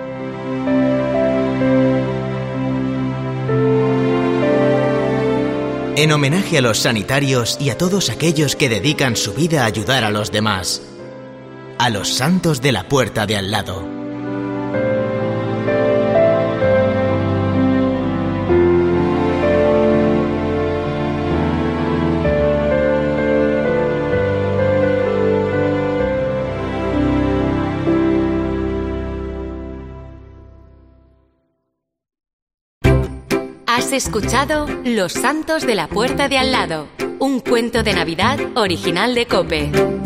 En homenaje a los sanitarios y a todos aquellos que dedican su vida a ayudar a los demás. A los santos de la puerta de al lado. Has escuchado Los Santos de la Puerta de al lado, un cuento de Navidad original de COPE.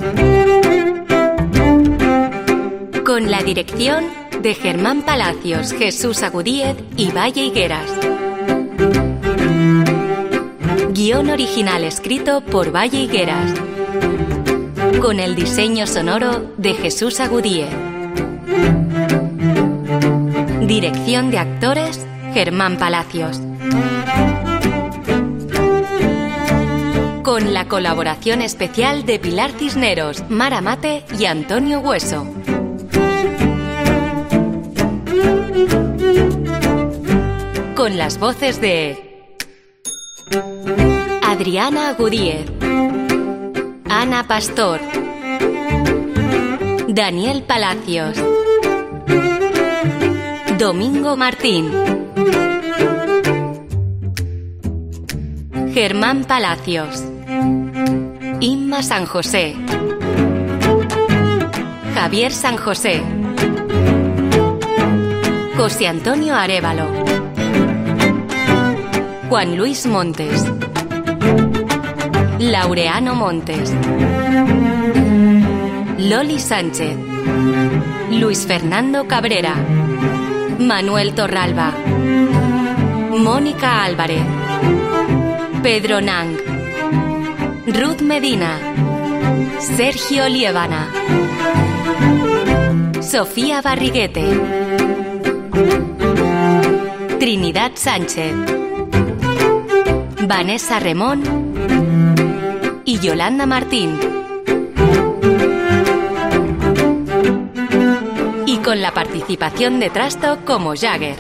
Con la dirección de Germán Palacios, Jesús Agudíez y Valle Higueras. Guión original escrito por Valle Higueras. Con el diseño sonoro de Jesús Agudíez. Dirección de actores, Germán Palacios. Con la colaboración especial de Pilar Cisneros, Mara Mate y Antonio Hueso. Con las voces de Adriana Agudíez, Ana Pastor, Daniel Palacios, Domingo Martín, Germán Palacios, Inma San José, Javier San José, José Antonio Arévalo, Juan Luis Montes, Laureano Montes, Loli Sánchez, Luis Fernando Cabrera, Manuel Torralba, Mónica Álvarez, Pedro Nang, Ruth Medina, Sergio Liébana, Sofía Barriguete, Trinidad Sánchez, Vanessa Remón y Yolanda Martín. Y con la participación de Trasto como Jagger.